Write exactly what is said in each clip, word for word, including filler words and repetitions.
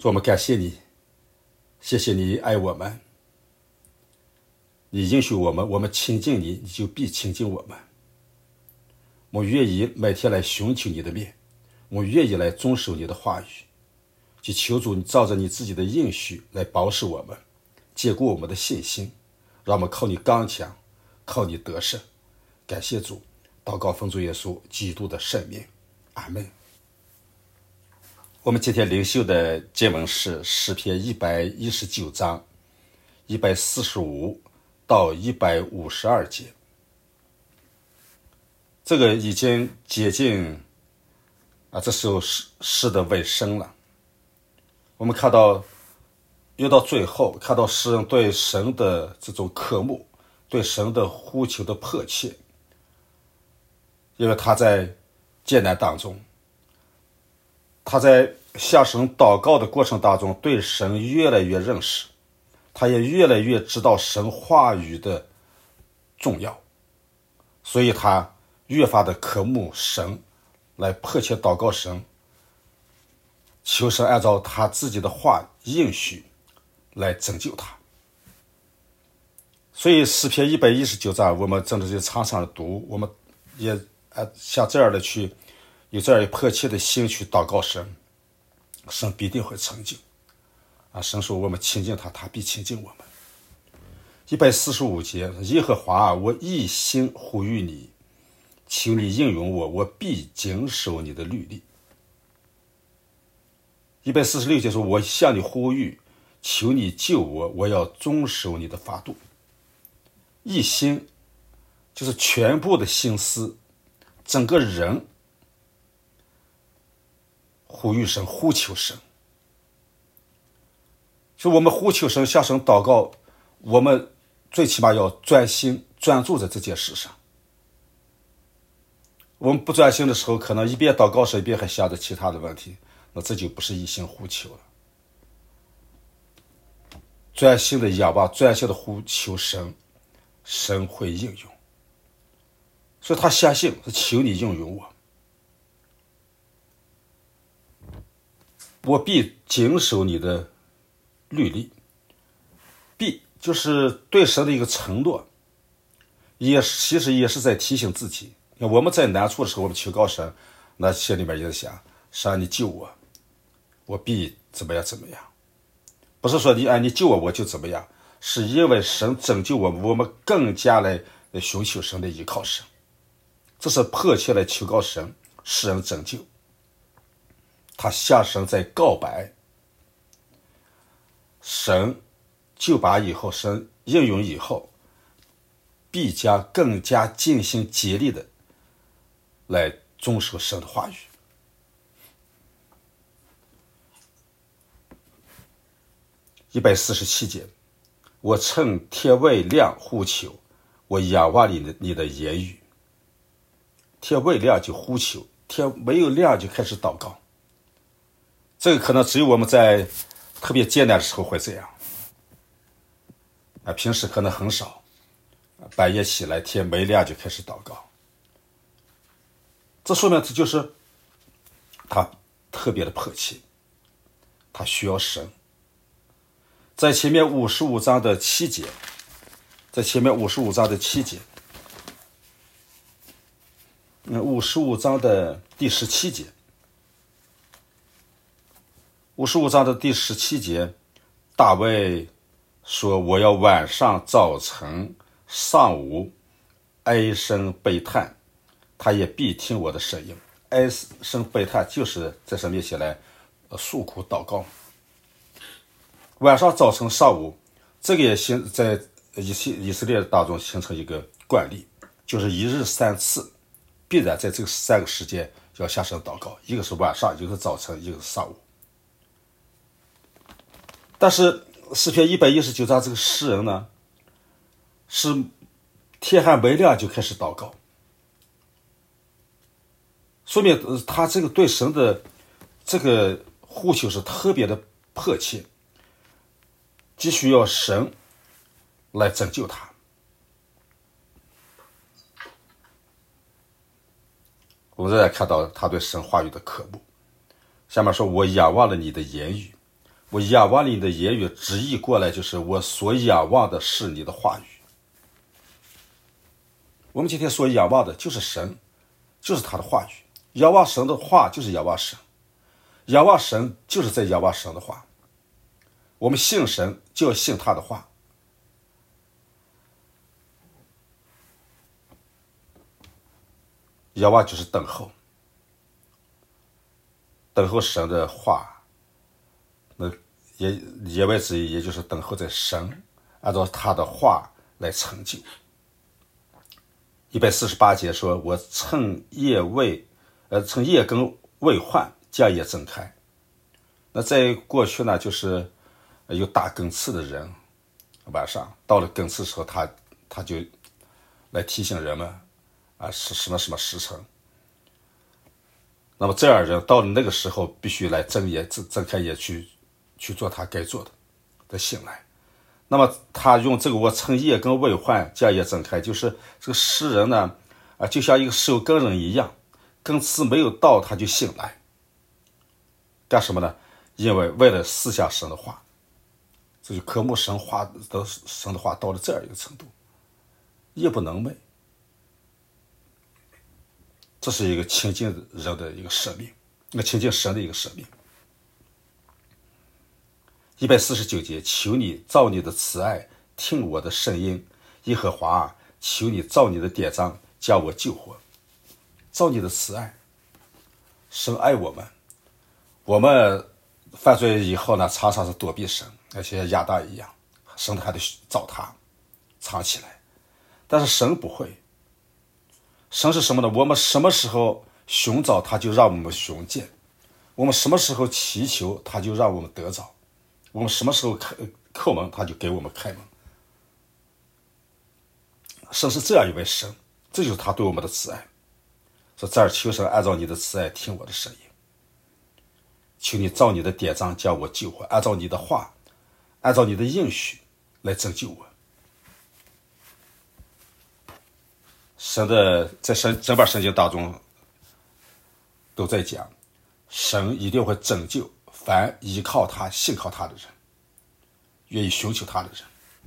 主，我们感谢你，谢谢你爱我们，你应许我们，我们亲近你，你就必亲近我们。我愿意每天来寻求你的面，我愿意来遵守你的话语，就求主你照着你自己的应许来保守我们，坚固我们的信心，让我们靠你刚强，靠你得胜。感谢主，祷告奉主耶稣基督的圣名，阿们。我们今天灵修的经文是诗篇一百一十九章一百四十五到一百五十二节。这个已经接近啊这首诗诗的尾声了。我们看到越到最后，看到诗人对神的这种渴慕，对神的呼求的迫切，因为他在艰难当中，他在向神祷告的过程当中，对神越来越认识，他也越来越知道神话语的重要，所以他越发的渴慕神，来迫切祷告神，求神按照他自己的话应许来拯救他。所以诗篇一百一十九章我们真的就常常的读，我们也呃像这样的去有这样迫切的心去祷告神，神必定会成就啊！神说我们亲近他，他必亲近我们。一百四十五节，耶和华啊，我一心呼吁你，求你应允我，我必谨守你的律例。一百四十六节说，我向你呼吁，求你救我，我要遵守你的法度。一心就是全部的心思，整个人呼吁神，呼求神。就我们呼求神，向神祷告，我们最起码要专心专注在这件事上。我们不专心的时候，可能一边祷告神，一边还想着其他的问题，那这就不是一心呼求了。专心的仰望，专心的呼求神，神会应允。所以他相信是求你应允我，我必谨守你的律例。必就是对神的一个承诺，也其实也是在提醒自己。我们在难处的时候，我们求告神，那心里面也在想，神你救我，我必怎么样怎么样。不是说你哎你救我我就怎么样，是因为神拯救我们，我们更加来寻求神的依靠神，这是迫切来求告神，使人拯救。他向神在告白，神救拔以后，神应允以后，必将更加尽心竭力的来遵守神的话语。一百四十七节，我趁天未亮呼求，我仰望你的你的言语。天未亮就呼求，天没有亮就开始祷告。这个可能只有我们在特别艰难的时候会这样啊，平时可能很少，半夜起来天没亮就开始祷告。这说明这就是他特别的迫切，他需要神。在前面五十五章的七节，在前面五十五章的七节，嗯，五十五章的第十七节，五十五章的第十七节，大卫说：“我要晚上、早晨、上午唉声悲叹，他也必听我的声音。”唉声悲叹就是在神面前来诉苦祷告。晚上、早晨、上午，这个也形在以色以色列当中形成一个惯例，就是一日三次，必然在这个三个时间要向神祷告，一个是晚上，一个是早晨，一个是上午。但是诗篇一百一十九章这个诗人呢，是天还没亮就开始祷告，说明他这个对神的这个呼求是特别的迫切，急需要神来拯救他。我们仍然看到他对神话语的渴慕。下面说：“我仰望了你的言语， 我仰望你的言语，直译过来就是我所仰望的是你的话语。我们今天所仰望的就是神，就是他的话语。仰望神的话就是仰望神，仰望神就是在仰望神的话。我们信神就要信他的话。仰望就是等候，等候神的话，那也言外之意，也就是等候在神按照他的话来成就。一百四十八节说：“我趁夜未，呃，趁夜更未换，将也睁开。”那在过去呢，就是有打更次的人，晚上到了更次的时候，他他就来提醒人们啊，是什么什么时辰。那么这样人到了那个时候，必须来睁眼睁睁开眼去去做他该做的，再醒来。那么他用这个我趁夜更未换，将也睁开，就是这个诗人呢，啊，就像一个守更人一样，更次没有到他就醒来，干什么呢？因为为了思想神的话，这就渴慕神话的神的话到了这样一个程度，夜不能寐。这是一个亲近人的一个使命，一个亲近神的一个使命。一百四十九节，求你照你的慈爱听我的声音，耶和华啊，求你照你的典章将我救活。照你的慈爱，神爱我们，我们犯罪以后呢，常常是躲避神，而且亚当一样，神还得找他藏起来。但是神不会，神是什么呢？我们什么时候寻找他，就让我们寻见；我们什么时候祈求，他就让我们得着；我们什么时候叩门，他就给我们开门。神是这样一位神，这就是他对我们的慈爱。说这儿求神按照你的慈爱听我的声音，求你照你的典章将我救活，按照你的话，按照你的应许来拯救我。神的在神整本圣经当中都在讲，神一定会拯救凡依靠他、信靠他的人，愿意寻求他的人。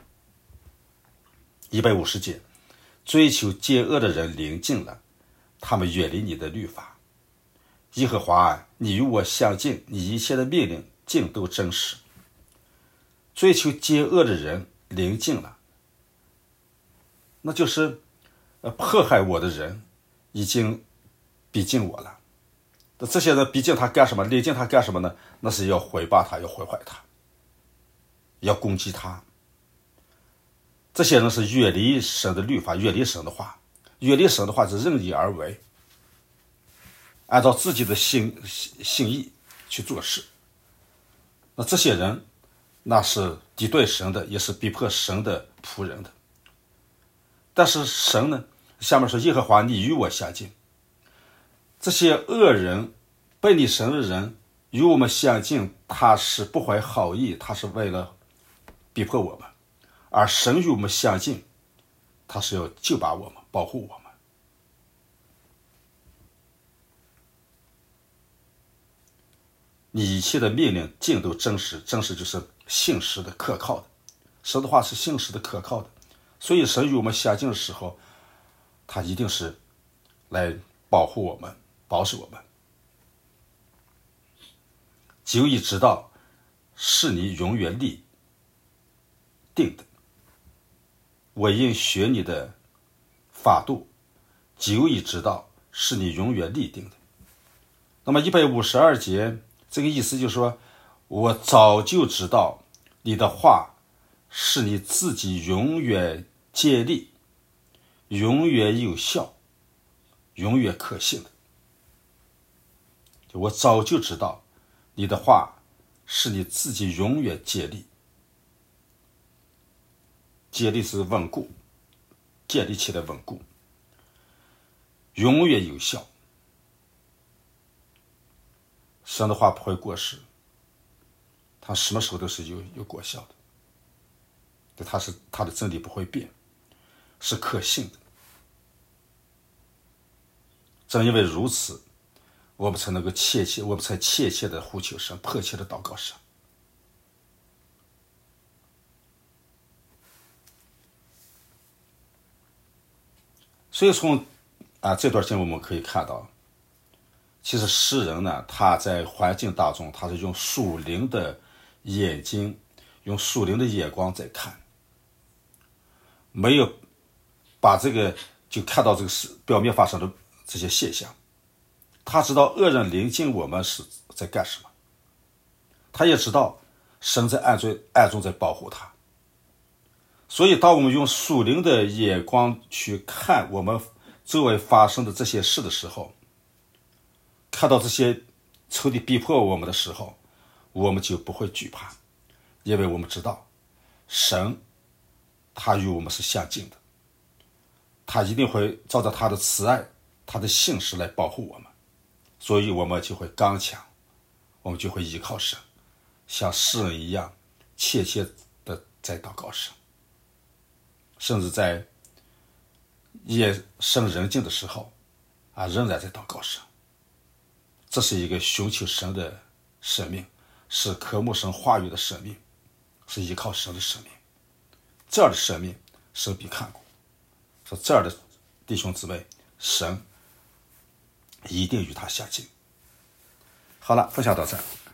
一百五十节，追求奸恶的人临近了，他们远离你的律法。耶和华啊，你与我相近，你一切的命令尽都真实。追求奸恶的人临近了，那就是迫害我的人已经逼近我了。这些人逼近他干什么？临近他干什么呢？那是要毁谤他，要毁坏他，要攻击他。这些人是远离神的律法，远离神的话，远离神的话是任意而为，按照自己的心心意去做事。那这些人那是敌对神的，也是逼迫神的仆人的。但是神呢，下面说耶和华你与我相近，这些恶人背逆神的人与我们相近，他是不怀好意，他是为了逼迫我们，而神与我们相近，他是要救拔我们，保护我们。你一切的命令尽都真实，真实就是信实的、可靠的。神的话是信实的、可靠的，所以神与我们相近的时候，他一定是来保护我们、保守我们。久已知道是你永远立定的，我应学你的法度，久已知道是你永远立定的。那么一百五十二节这个意思就是说，我早就知道你的话是你自己永远接力，永远有效，永远可信的。我早就知道你的话是你自己永远接力，接力是稳固，建立起来稳固，永远有效。神的话不会过时，他什么时候都是有有果效的，他是他的真理不会变，是可信的。正因为如此，我们才能够切切，我们才切切的呼求神，迫切的祷告神。 所以从啊这段经文我们可以看到，其实诗人呢，他在环境当中，他是用属灵的眼睛，用属灵的眼光在看，没有把这个就看到这个事表面发生的这些现象。他知道恶人临近我们是在干什么，他也知道神在暗中暗中在保护他。所以当我们用属灵的眼光去看我们周围发生的这些事的时候，看到这些仇敌逼迫我们的时候，我们就不会惧怕，因为我们知道神他与我们是相近的，他一定会照着他的慈爱，他的信实来保护我们。所以我们就会刚强，我们就会依靠神，像诗人一样切切的在祷告神，甚至在夜深人静的时候啊，仍然在祷告神。这是一个寻求神的生命，是渴慕神话语的生命，是依靠神的生命。这样的生命神必看顾，说这样的弟兄姊妹，神一定与他相近。好了，分享到这儿。